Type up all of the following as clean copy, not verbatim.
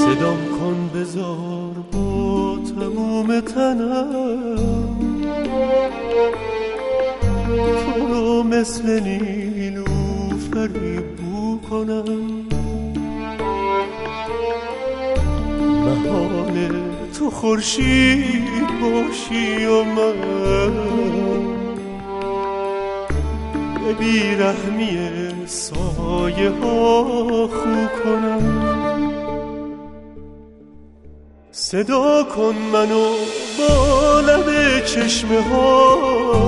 صدام کن بذار با تموم تنم تو رو مثل نیلوفری بو کنم. بهانه تو خورشید باشی و من به بیرحمی سایه ها خو کنم. صدا کن منو با لب چشمه ها،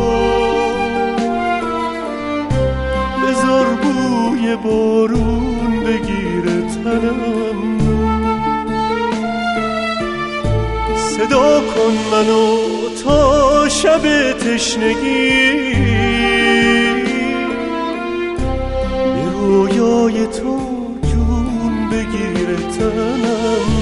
بذار بوی بارون بگیره تنم. صدا کن منو تا شب تشنگی به رویای تو جون بگیره تنم.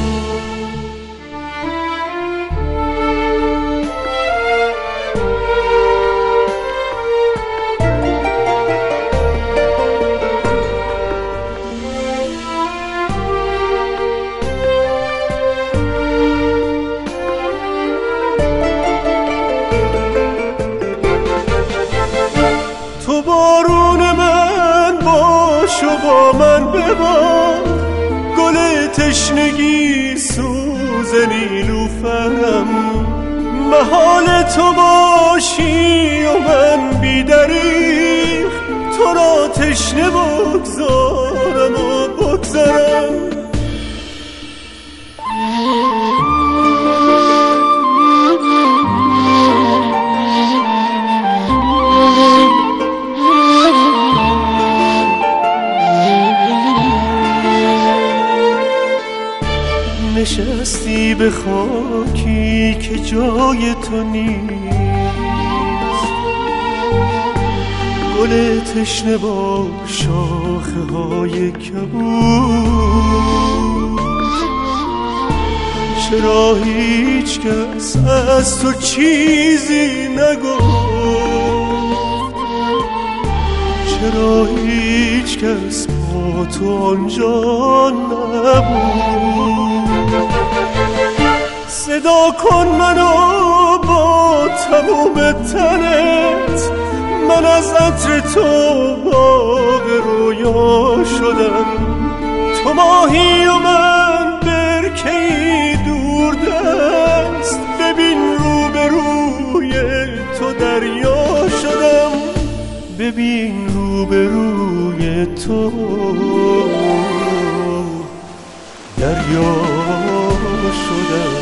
تو بارون من باش و با من ببار، گل تشنگی سوز نیلوفرم. محال تو باشی و من بی‌دریغ، تو را تشنه بگذارم و بگذارم. نشستی به خاکی که جای تو نیست، گل تشنه با شاخه های کبود. چرا هیچ کس از تو چیزی نگفت؟ چرا هیچ کس با تو آنجا نبود؟ صدا کن منو با تموم تنت، من از عطر تو باغ رویا شدم. تو ماهی و من برکه‌ای دور دست، ببین روبروی تو دریا شدم. ببین روبروی تو دریا شدم.